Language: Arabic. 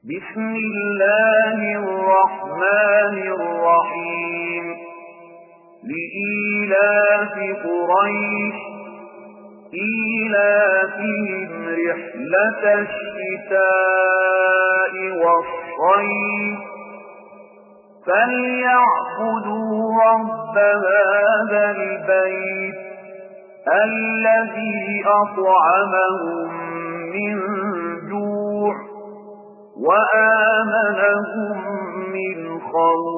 بسم الله الرحمن الرحيم لإيلاف قريش إيلافهم رحلة الشتاء والصيف فليعبدوا رب هذا البيت الذي أطعمهم من جوع وآمنهم من خوف.